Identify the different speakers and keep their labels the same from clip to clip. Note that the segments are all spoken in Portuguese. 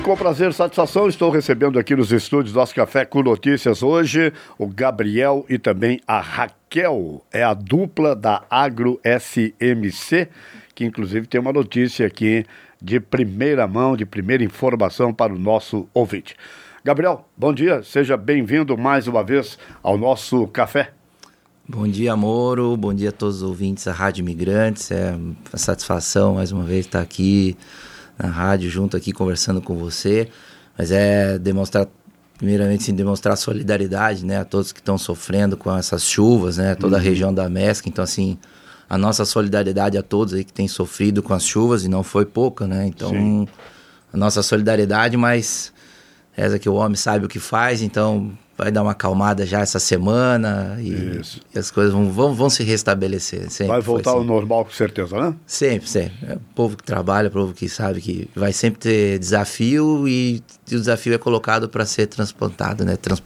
Speaker 1: Com prazer e satisfação, estou recebendo aqui nos estúdios do nosso Café com Notícias hoje o Gabriel e também a Raquel, é a dupla da Agro SMC, que inclusive tem uma notícia aqui de primeira mão, de primeira informação para o nosso ouvinte. Gabriel, bom dia, seja bem-vindo mais uma vez ao nosso café.
Speaker 2: Bom dia, Moro, bom dia a todos os ouvintes da Rádio Imigrantes, é uma satisfação mais uma vez estar aqui na rádio, junto aqui conversando com você, mas primeiramente sim, demonstrar solidariedade, né, a todos que estão sofrendo com essas chuvas, né, toda a região da MESC. Então assim, a nossa solidariedade a todos aí que têm sofrido com as chuvas, e não foi pouca, né, então sim, a nossa solidariedade, mas reza que o homem sabe o que faz, então vai dar uma acalmada já essa semana e as coisas vão se restabelecer.
Speaker 1: Vai voltar ao normal, com certeza, né?
Speaker 2: Sempre. É o povo que trabalha, o povo que sabe que vai sempre ter desafio e o desafio é colocado para ser transportado.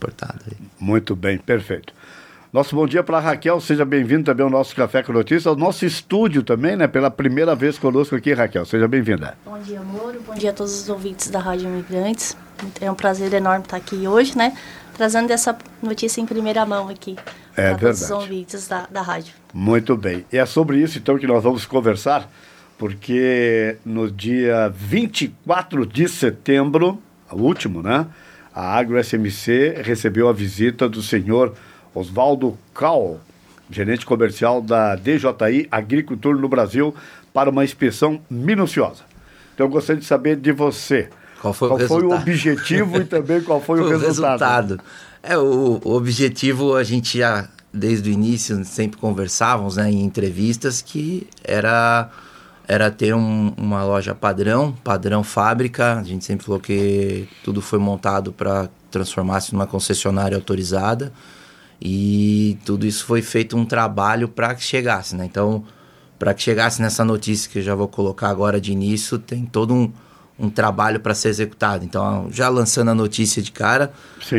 Speaker 1: Muito bem, perfeito. Nosso bom dia para a Raquel, seja bem-vindo também ao nosso Café com Notícias, ao nosso estúdio também, né? Pela primeira vez conosco aqui, Raquel, seja bem-vinda.
Speaker 3: Bom dia, Moro, bom dia a todos os ouvintes da Rádio Imigrantes. É um prazer enorme estar aqui hoje, né? Trazendo essa notícia em primeira mão aqui para todos os ouvintes da rádio. Muito bem.
Speaker 1: E é sobre isso, então, que nós vamos conversar, porque no dia 24 de setembro, o último, né? A Agro SMC recebeu a visita do senhor Oswaldo Cal, gerente comercial da DJI Agricultura no Brasil, para uma inspeção minuciosa. Então, eu gostaria de saber de você. Qual foi o objetivo e também qual foi o resultado?
Speaker 2: O objetivo, a gente já, desde o início, sempre conversávamos, né, em entrevistas, que era ter uma loja padrão fábrica. A gente sempre falou que tudo foi montado para transformar-se numa concessionária autorizada, e tudo isso foi feito um trabalho para que chegasse, né? Então, para que chegasse nessa notícia que eu já vou colocar agora de início, tem todo um trabalho para ser executado. Então, já lançando a notícia de cara,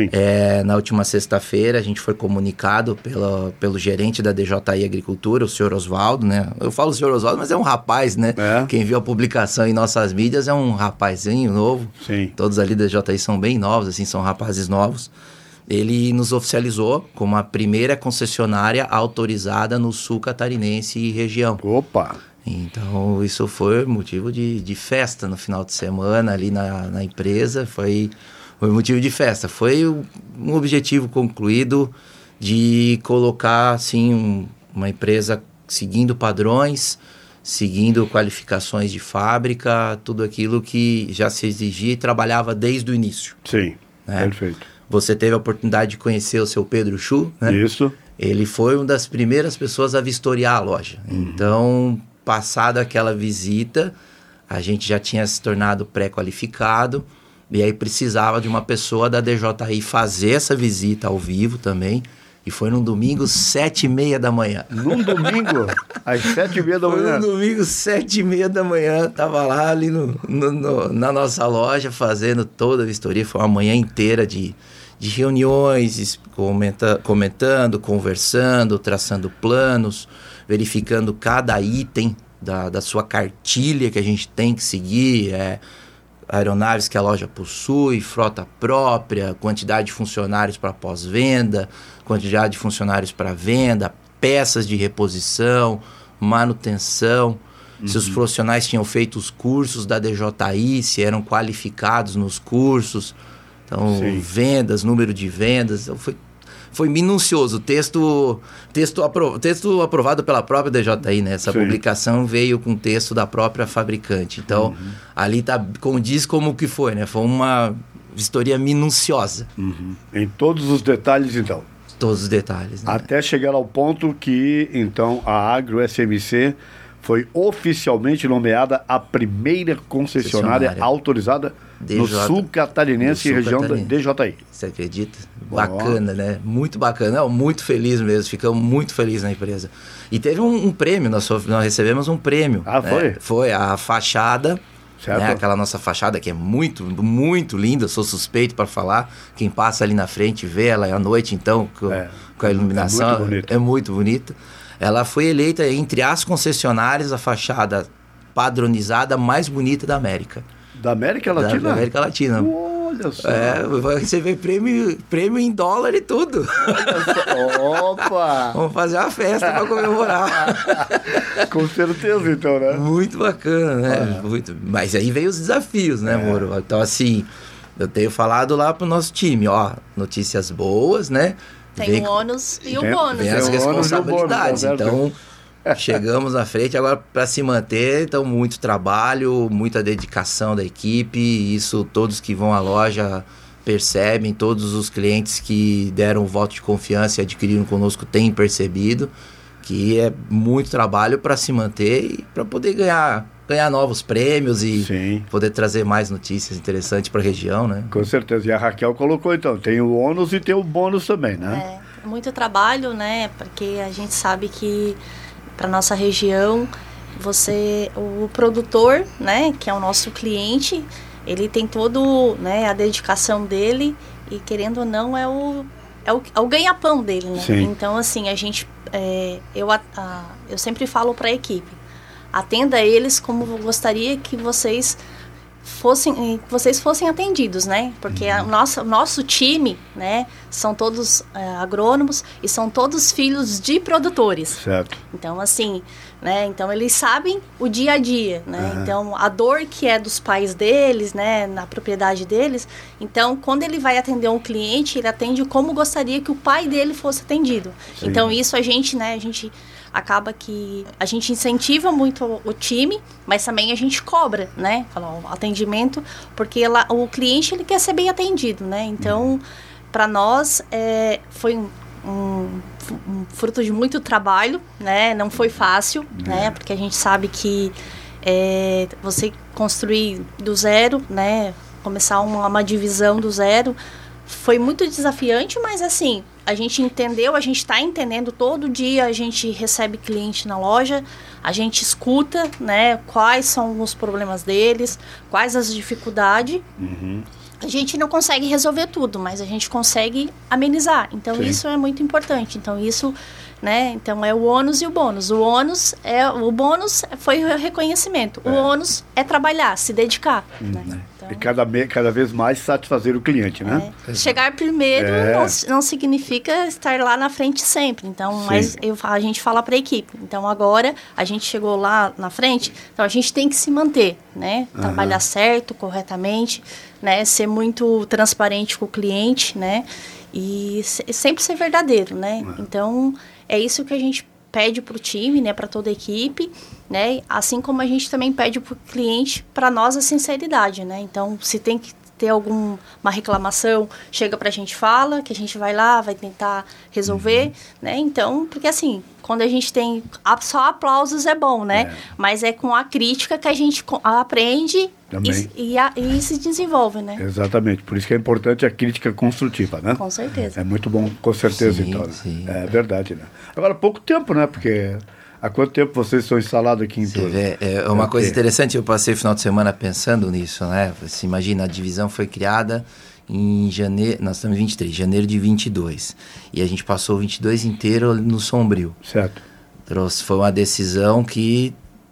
Speaker 2: na última sexta-feira a gente foi comunicado pelo gerente da DJI Agricultura, o senhor Oswaldo, né? Eu falo o senhor Oswaldo, mas é um rapaz, né? Quem viu a publicação em nossas mídias é um rapazinho novo.
Speaker 1: Sim.
Speaker 2: Todos ali da DJI são bem novos, assim, são rapazes novos. Ele nos oficializou como a primeira concessionária autorizada no sul catarinense e região.
Speaker 1: Opa!
Speaker 2: Então, isso foi motivo de festa no final de semana ali na empresa, foi motivo de festa. Foi um objetivo concluído de colocar, assim, uma empresa seguindo padrões, seguindo qualificações de fábrica, tudo aquilo que já se exigia e trabalhava desde o início.
Speaker 1: Sim, né? Perfeito.
Speaker 2: Você teve a oportunidade de conhecer o seu Pedro Chu, né?
Speaker 1: Isso.
Speaker 2: Ele foi uma das primeiras pessoas a vistoriar a loja. Então, passada aquela visita, a gente já tinha se tornado pré-qualificado, e aí precisava de uma pessoa da DJI fazer essa visita ao vivo também, e foi num domingo, 7h30 da manhã.
Speaker 1: Num domingo? Às 7h30 da manhã?
Speaker 2: Foi num domingo, 7h30 da manhã, tava lá ali na nossa loja fazendo toda a vistoria. Foi uma manhã inteira de reuniões, comentando, conversando, traçando planos, verificando cada item da sua cartilha que a gente tem que seguir, aeronaves que a loja possui, frota própria, quantidade de funcionários para pós-venda, quantidade de funcionários para venda, peças de reposição, manutenção, se os profissionais tinham feito os cursos da DJI, se eram qualificados nos cursos, então vendas, número de vendas. Então, foi minucioso, texto aprovado pela própria DJI, né? Essa publicação veio com texto da própria fabricante. Então, ali condiz como que foi, né? Foi uma vistoria minuciosa.
Speaker 1: Em todos os detalhes, então.
Speaker 2: Todos os detalhes, né?
Speaker 1: Até chegar ao ponto que, então, a Agro SMC foi oficialmente nomeada a primeira concessionária autorizada no sul catarinense e região da DJI.
Speaker 2: Você acredita? Bacana, né? Muito bacana. Não, muito feliz mesmo. Ficamos muito felizes na empresa. E teve um prêmio, nós recebemos um prêmio.
Speaker 1: Ah, foi?
Speaker 2: Né? Foi a fachada. Né? Aquela nossa fachada que é muito, muito linda, sou suspeito para falar. Quem passa ali na frente vê ela à noite, então, com a iluminação, é muito bonita. Ela foi eleita entre as concessionárias a fachada padronizada mais bonita da América.
Speaker 1: Da América Latina?
Speaker 2: Da América Latina.
Speaker 1: Olha só.
Speaker 2: Vai receber prêmio em dólar e tudo.
Speaker 1: Opa!
Speaker 2: Vamos fazer uma festa para comemorar.
Speaker 1: Com certeza, então, né?
Speaker 2: Muito bacana, né? Muito. Mas aí veio os desafios, né, Moro? Então, assim, eu tenho falado lá pro nosso time, ó, notícias boas, né?
Speaker 3: Tem o ônus e o bônus.
Speaker 2: Vem as responsabilidades. Então, chegamos na frente. Agora, para se manter, então, muito trabalho, muita dedicação da equipe. Isso todos que vão à loja percebem, todos os clientes que deram o voto de confiança e adquiriram conosco têm percebido que é muito trabalho para se manter e para poder ganhar novos prêmios e poder trazer mais notícias interessantes para a região, né?
Speaker 1: Com certeza. E a Raquel colocou, então, tem o ônus e tem o bônus também, né?
Speaker 3: É muito trabalho, né? Porque a gente sabe que para nossa região, o produtor, né, que é o nosso cliente, ele tem todo, né, a dedicação dele e, querendo ou não, é o ganha-pão dele, né?
Speaker 1: Sim.
Speaker 3: Então, assim, eu sempre falo para a equipe, atenda eles como eu gostaria que vocês fossem atendidos, né? Porque o nosso time, né, são todos agrônomos e são todos filhos de produtores.
Speaker 1: Certo.
Speaker 3: Então, assim, né? Então, eles sabem o dia a dia, né? Então, a dor que é dos pais deles, né, na propriedade deles. Então, quando ele vai atender um cliente, ele atende como gostaria que o pai dele fosse atendido. Sim. Então, isso a gente acaba que a gente incentiva muito o time, mas também a gente cobra, né? Fala, o atendimento, porque o cliente ele quer ser bem atendido, né? Então, para nós, foi um fruto de muito trabalho, né? Não foi fácil, né? Porque a gente sabe que você construir do zero, né? Começar uma divisão do zero, foi muito desafiante, mas assim, a gente entendeu, a gente está entendendo todo dia, a gente recebe cliente na loja, a gente escuta, né, quais são os problemas deles, quais as dificuldades. A gente não consegue resolver tudo, mas a gente consegue amenizar. Então, isso é muito importante. Então, isso, né, então é o ônus e o bônus. O bônus foi o reconhecimento. O ônus é trabalhar, se dedicar. Né? Então,
Speaker 1: e cada vez mais satisfazer o cliente, né?
Speaker 3: Chegar primeiro não significa estar lá na frente sempre. Então, mas a gente fala para a equipe. Então, agora a gente chegou lá na frente, então a gente tem que se manter, né? Trabalhar certo, corretamente, né? Ser muito transparente com o cliente, né? E sempre ser verdadeiro, né? Então, é isso que a gente pede para o time, né? Para toda a equipe, né? Assim como a gente também pede para o cliente, para nós, a sinceridade, né? Então, se tem que ter alguma reclamação, chega pra gente, fala, que a gente vai lá, vai tentar resolver, né? Então, porque assim, quando a gente tem só aplausos é bom, né? Mas é com a crítica que a gente aprende e se desenvolve, né?
Speaker 1: Exatamente, por isso que é importante a crítica construtiva, né?
Speaker 3: Com certeza.
Speaker 1: É muito bom, com certeza, então.
Speaker 2: Sim.
Speaker 1: É verdade, né? Agora, pouco tempo, né? Porque há quanto tempo vocês estão instalados aqui em Torres?
Speaker 2: É uma coisa interessante, eu passei o final de semana pensando nisso, né? Você imagina, a divisão foi criada em janeiro, nós estamos em 23, janeiro de 22. E a gente passou o 22 inteiro no Sombrio.
Speaker 1: Certo.
Speaker 2: Foi uma decisão que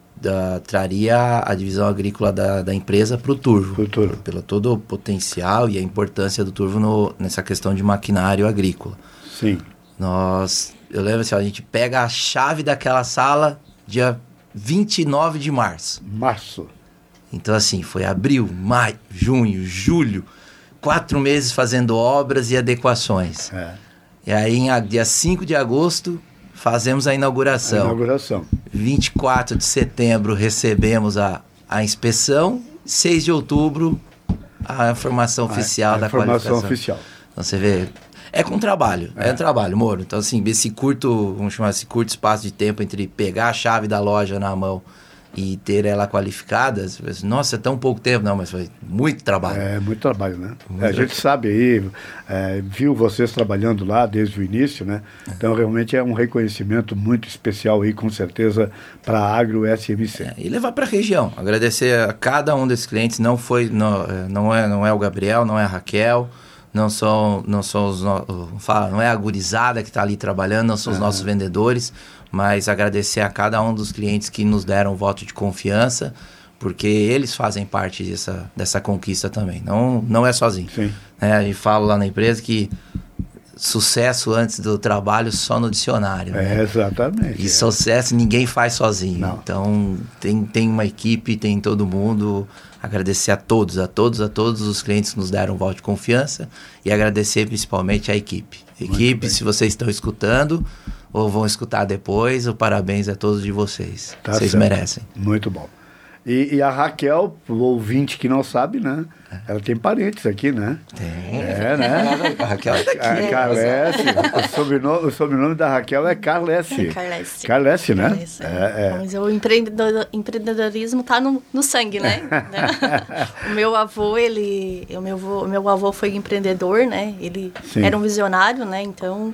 Speaker 2: traria a divisão agrícola da empresa para o Turvo. Pelo todo o potencial e a importância do Turvo nessa questão de maquinário agrícola.
Speaker 1: Sim.
Speaker 2: Eu lembro assim, a gente pega a chave daquela sala dia 29 de março. Então assim, foi abril, maio, junho, julho, 4 meses fazendo obras e adequações. E aí, dia 5 de agosto, fazemos a inauguração. 24 de setembro recebemos a inspeção, 6 de outubro a informação oficial da qualificação. Oficial. Então você vê, é com trabalho, é trabalho, Moro. Então assim, vamos chamar esse curto espaço de tempo entre pegar a chave da loja na mão e ter ela qualificada, nossa, é tão pouco tempo, não, mas foi muito trabalho. É
Speaker 1: muito trabalho, né? A gente sabe aí, viu vocês trabalhando lá desde o início, né? Então realmente é um reconhecimento muito especial aí, com certeza, para a Agro SMC.
Speaker 2: E levar para a região, agradecer a cada um desses clientes, não é o Gabriel, não é a Raquel, não é a gurizada que está ali trabalhando, não são os nossos vendedores, mas agradecer a cada um dos clientes que nos deram voto de confiança, porque eles fazem parte dessa conquista também, não é sozinho.
Speaker 1: Sim.
Speaker 2: A gente fala lá na empresa que sucesso antes do trabalho só no dicionário. Né?
Speaker 1: Exatamente.
Speaker 2: E sucesso ninguém faz sozinho.
Speaker 1: Não.
Speaker 2: Então tem uma equipe, tem todo mundo. Agradecer a todos os clientes que nos deram um voto de confiança e agradecer principalmente à equipe. Equipe, se vocês estão escutando ou vão escutar depois, o parabéns a todos de vocês.
Speaker 1: Tá
Speaker 2: Vocês
Speaker 1: certo.
Speaker 2: merecem.
Speaker 1: Muito bom. E a Raquel, o ouvinte que não sabe, né? Ela tem parentes aqui, né?
Speaker 2: Tem.
Speaker 1: Né?
Speaker 2: A Raquel é daqui.
Speaker 1: A Carlesse. O sobrenome da Raquel é Carlesse. Carlesse, né?
Speaker 3: Carlesse, Mas o empreendedorismo tá no sangue, né? O meu avô, o meu avô foi empreendedor, né? Ele era um visionário, né? Então,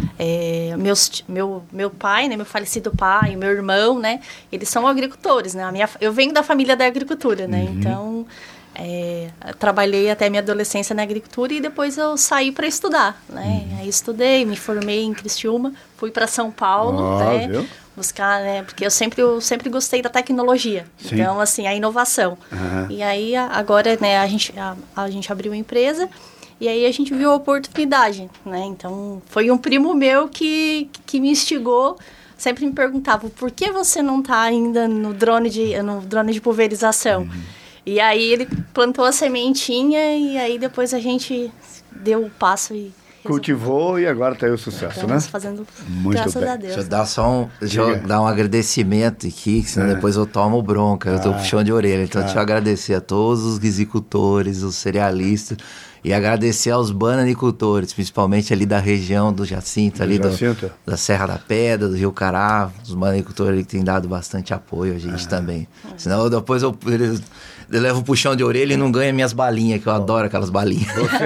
Speaker 3: meu pai, né? Meu falecido pai, meu irmão, né? Eles são agricultores, né? Eu venho da família da agricultura, né? Então, trabalhei até minha adolescência na agricultura e depois eu saí para estudar, né? Aí estudei, me formei em Criciúma, fui para São Paulo, né?
Speaker 1: Viu?
Speaker 3: Buscar, né? Porque eu sempre gostei da tecnologia.
Speaker 1: Sim.
Speaker 3: Então, assim, a inovação. E aí, agora, né? A gente abriu uma empresa e aí a gente viu a oportunidade, né? Então, foi um primo meu que me instigou. Sempre me perguntava, por que você não está ainda no drone de pulverização? E aí ele plantou a sementinha e aí depois a gente deu o passo e
Speaker 1: cultivou e agora está aí o sucesso,
Speaker 3: estamos
Speaker 1: né?
Speaker 3: fazendo,
Speaker 1: muito
Speaker 3: graças
Speaker 1: bem.
Speaker 3: a Deus.
Speaker 2: Deixa eu dar um agradecimento aqui, que senão depois eu tomo bronca, eu tô puxando de orelha. Então, deixa eu agradecer a todos os guisicultores, os cerealistas, e agradecer aos bananicultores, principalmente ali da região do Jacinto, ali da Serra da Pedra, do Rio Cará, os bananicultores ali que têm dado bastante apoio a gente também. Senão depois eu levo um puxão de orelha e não ganho minhas balinhas, que eu adoro aquelas balinhas.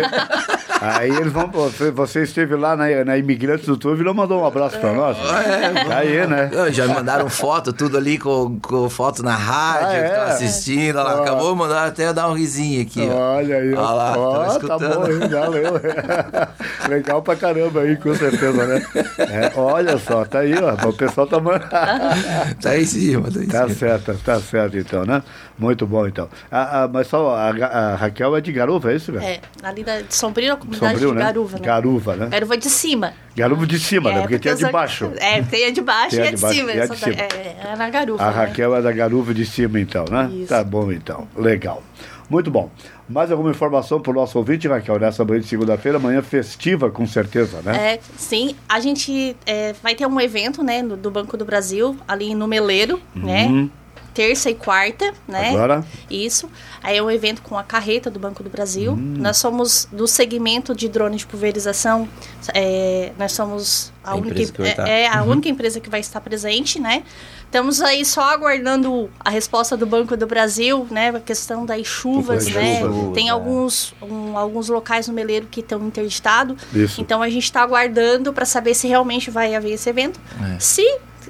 Speaker 1: Aí eles vão. Você esteve lá na Imigrantes do Turvo e não mandou um abraço pra nós? Tá aí, né?
Speaker 2: Já me mandaram foto, tudo ali com foto na rádio, que estão assistindo. Lá, acabou de mandar até dar um risinho aqui.
Speaker 1: Olha aí.
Speaker 2: Olha lá,
Speaker 1: tá bom, hein? Valeu. Legal pra caramba aí, com certeza, né? Olha só, tá aí, ó. O pessoal tá mandando.
Speaker 2: Tá em cima,
Speaker 1: tá certo então, né? Muito bom, então. Mas só a Raquel é de Garuva, é isso, velho?
Speaker 3: Ali de Sombrio, comunidade
Speaker 1: Sombrio,
Speaker 3: de Garuva, né?
Speaker 1: Garuva, né?
Speaker 3: Garuva de cima.
Speaker 1: Garuva de cima, né? Porque tem a de baixo.
Speaker 3: Tem a de baixo e a de cima. É na Garuva.
Speaker 1: A Raquel é da Garuva de cima, então, né?
Speaker 3: Isso.
Speaker 1: Tá bom, então. Legal. Muito bom. Mais alguma informação para o nosso ouvinte, Raquel, nessa manhã de segunda-feira, manhã festiva, com certeza, né?
Speaker 3: Sim, a gente vai ter um evento, né, do Banco do Brasil, ali no Meleiro, né? Terça e quarta, né?
Speaker 1: Agora?
Speaker 3: Isso. Aí é um evento com a carreta do Banco do Brasil. Nós somos do segmento de drone de pulverização. Nós somos a única empresa que vai estar presente, né? Estamos aí só aguardando a resposta do Banco do Brasil, né? A questão das chuvas, né? Tem alguns locais no Meleiro que estão interditados. Então a gente está aguardando para saber se realmente vai haver esse evento. Se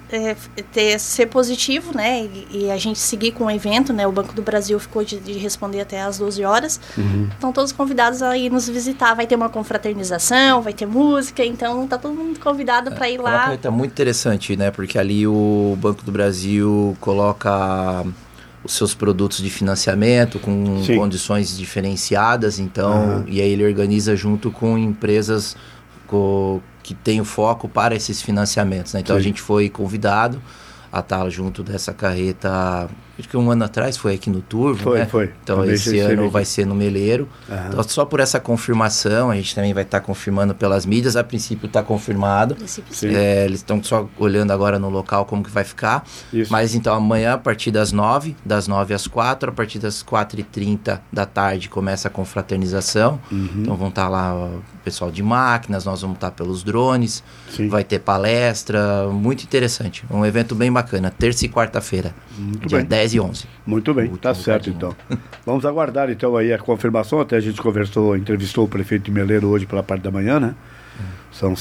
Speaker 3: ser positivo, né, e a gente seguir com o evento, né, o Banco do Brasil ficou de responder até às 12 horas, estão todos convidados a ir nos visitar, vai ter uma confraternização, vai ter música, então tá todo mundo convidado para ir lá.
Speaker 2: É muito interessante, né, porque ali o Banco do Brasil coloca os seus produtos de financiamento com condições diferenciadas, então, e aí ele organiza junto com empresas que tem o foco para esses financiamentos, né? Então a gente foi convidado a estar junto dessa carreta, acho que um ano atrás foi aqui no Turvo, né?
Speaker 1: Foi.
Speaker 2: Então esse ano vai ser no Meleiro. Então, só por essa confirmação, a gente também vai estar confirmando pelas mídias, a princípio está confirmado. Eles estão só olhando agora no local como que vai ficar. Mas então amanhã, a partir das 9 às 4, a partir das 4h30 da tarde começa a confraternização. Então vão estar lá o pessoal de máquinas, nós vamos estar pelos drones, vai ter palestra, muito interessante. Um evento bem bacana, terça e quarta-feira, dia 10 e 11.
Speaker 1: Muito bem, tá certo então. Vamos aguardar então aí a confirmação, até a gente entrevistou o prefeito de Meleiro hoje pela parte da manhã, né? São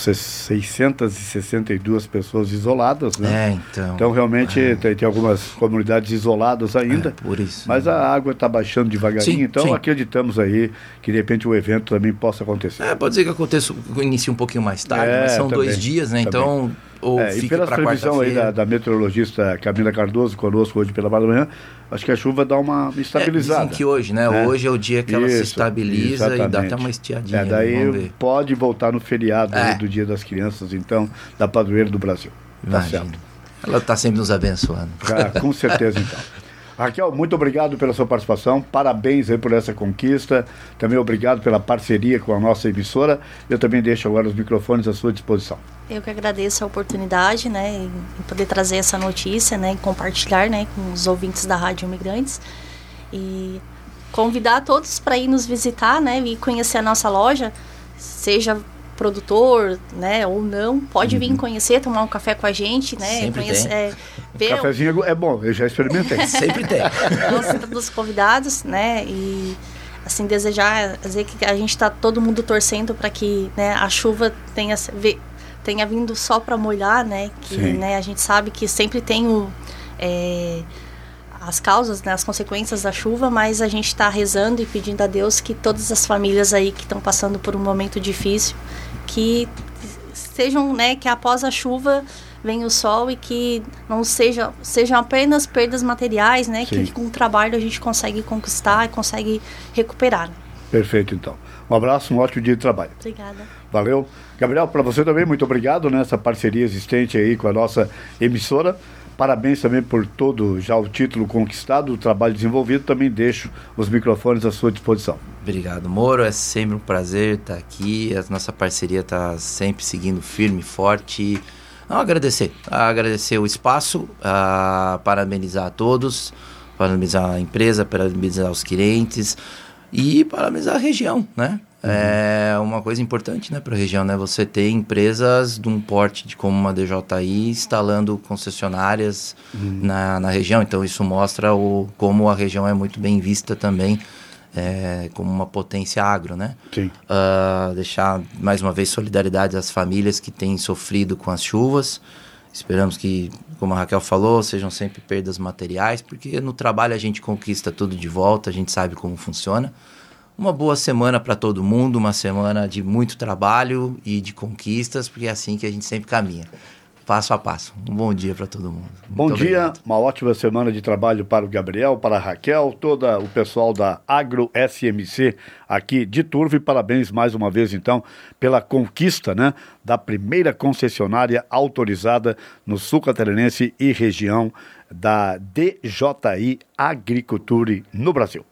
Speaker 1: 662 pessoas isoladas, né? Então realmente tem algumas comunidades isoladas ainda.
Speaker 2: Por isso.
Speaker 1: Mas a água está baixando devagarinho, então acreditamos aí que de repente o evento também possa acontecer.
Speaker 2: Pode ser que aconteça, inicie um pouquinho mais tarde, mas são também, 2 dias, né? Também. Então,
Speaker 1: e pela previsão aí da meteorologista Camila Cardoso conosco hoje pela parte da manhã, acho que a chuva dá uma estabilizada.
Speaker 2: Dizem que hoje, né? Hoje é o dia que ela se estabiliza, exatamente. E dá até uma estiadinha.
Speaker 1: Daí pode voltar no feriado do Dia das Crianças, então, da Padroeira do Brasil.
Speaker 2: Imagina. Tá certo. Ela está sempre nos abençoando.
Speaker 1: Com certeza, então. Raquel, muito obrigado pela sua participação, parabéns aí por essa conquista, também obrigado pela parceria com a nossa emissora. Eu também deixo agora os microfones à sua disposição.
Speaker 3: Eu que agradeço a oportunidade, né, em poder trazer essa notícia, né, e compartilhar, né, com os ouvintes da Rádio Imigrantes, e convidar todos para ir nos visitar, né, e conhecer a nossa loja, seja produtor, né, ou não, pode vir conhecer, tomar um café com a gente, né,
Speaker 2: sempre
Speaker 3: conhecer,
Speaker 1: ver cafezinho é bom, eu já experimentei.
Speaker 2: Sempre tem.
Speaker 3: Então, dos convidados, né, e assim desejar, dizer que a gente está todo mundo torcendo para que, né, a chuva tenha vindo só para molhar, né, que, né, a gente sabe que sempre tem as causas, né, as consequências da chuva, mas a gente está rezando e pedindo a Deus que todas as famílias aí que estão passando por um momento difícil, que sejam, né, que após a chuva venha o sol e que não sejam apenas perdas materiais, né, que com o trabalho a gente consegue conquistar e consegue recuperar.
Speaker 1: Perfeito, então. Um abraço, um ótimo dia de trabalho.
Speaker 3: Obrigada.
Speaker 1: Valeu. Gabriel, para você também, muito obrigado nessa parceria existente aí com a nossa emissora. Parabéns também por todo já o título conquistado, o trabalho desenvolvido. Também deixo os microfones à sua disposição.
Speaker 2: Obrigado, Moro. É sempre um prazer estar aqui. A nossa parceria está sempre seguindo firme e forte. Agradecer o espaço, parabenizar a todos, parabenizar a empresa, parabenizar os clientes e parabenizar a região, né? É uma coisa importante, né, para a região, né? Você ter empresas de um porte como uma DJI instalando concessionárias na região. Então isso mostra como a região é muito bem vista também como uma potência agro, né?
Speaker 1: Sim.
Speaker 2: Deixar mais uma vez solidariedade às famílias que têm sofrido com as chuvas. Esperamos que, como a Raquel falou, sejam sempre perdas materiais, porque no trabalho a gente conquista tudo de volta, a gente sabe como funciona. Uma boa semana para todo mundo, uma semana de muito trabalho e de conquistas, porque é assim que a gente sempre caminha, passo a passo. Um bom dia para todo mundo.
Speaker 1: Bom dia, uma ótima semana de trabalho para o Gabriel, para a Raquel, todo o pessoal da Agro SMC aqui de Turvo, e parabéns mais uma vez, então, pela conquista, né, da primeira concessionária autorizada no sul catarinense e região da DJI Agriculture no Brasil.